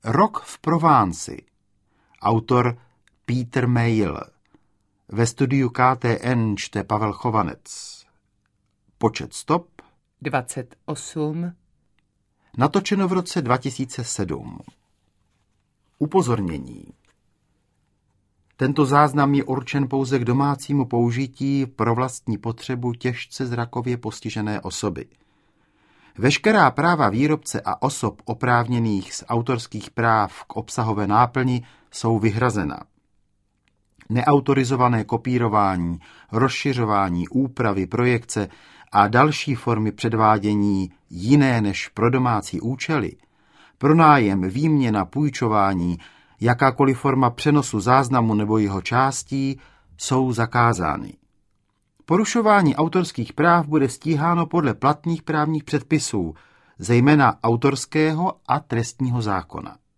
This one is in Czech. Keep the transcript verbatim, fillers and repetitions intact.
Rok v Provánci. Autor Peter Mayle. Ve studiu K T N čte Pavel Chovanec. Počet stop dvacet osm. Natočeno v roce dva tisíce sedm. Upozornění. Tento záznam je určen pouze k domácímu použití pro vlastní potřebu těžce zrakově postižené osoby. Veškerá práva výrobce a osob oprávněných z autorských práv k obsahové náplni jsou vyhrazena. Neautorizované kopírování, rozšiřování, úpravy, projekce a další formy předvádění jiné než pro domácí účely, pronájem, výměna, půjčování, jakákoliv forma přenosu záznamu nebo jeho částí jsou zakázány. Porušování autorských práv bude stíháno podle platných právních předpisů, zejména autorského a trestního zákona.